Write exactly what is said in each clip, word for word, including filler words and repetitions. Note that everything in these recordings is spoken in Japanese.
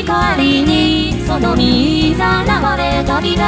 光にそのみざらわれ旅立つ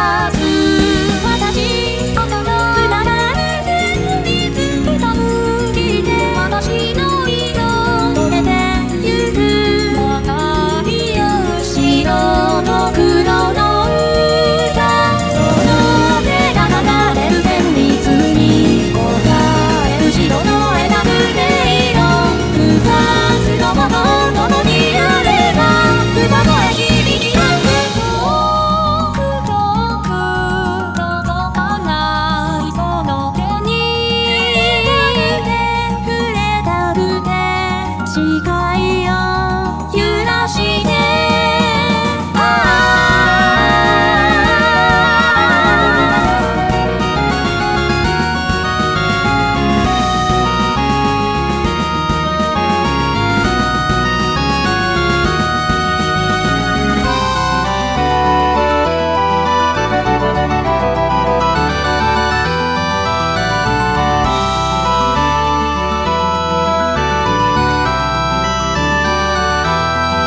私あなたつながる旋律歌う聞いて私の色止めてゆく若い後ろの黒の歌その手が流れる旋律に答える白の枝ぶれ色二つのもの共にあれば歌声響き合う遠く遠く届かないその手に触れたくて視界を揺らして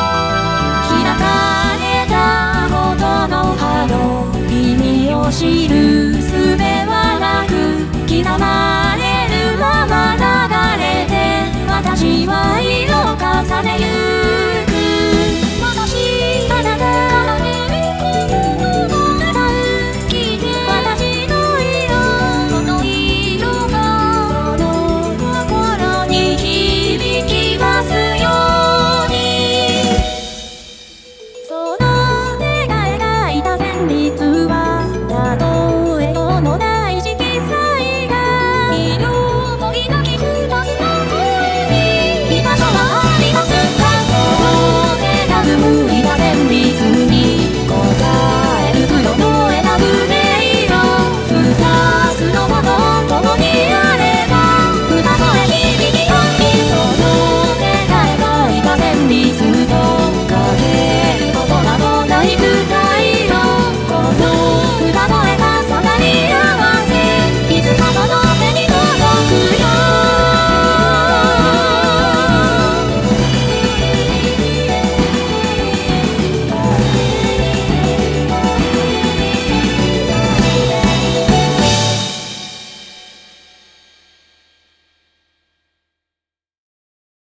開かれたことの葉の意味を知る